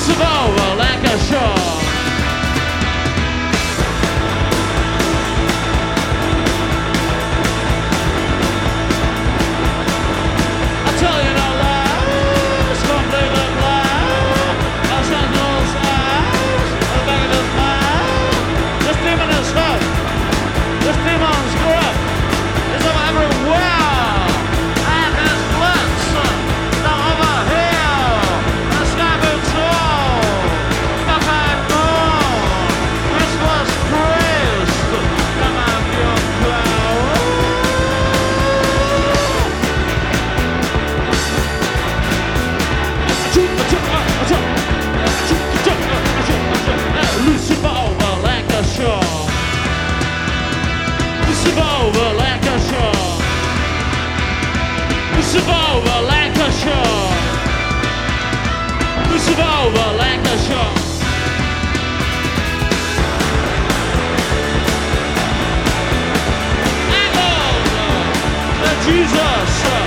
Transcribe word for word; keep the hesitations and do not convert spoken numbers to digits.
Lucifer, Lancashire. I tell you no lies, completely blind. Los Angeles eyes, the back of his mind. This demon is hot. This demon's grip is of everywhere. And his lips are over here. The sky boots all. The back door. Christmas priest. Come on, your power. Lucifer over Lancashire. Lucifer over Lancashire. Lucifer over Lancashire. Lucifer over Lancashire. And over the Jesus.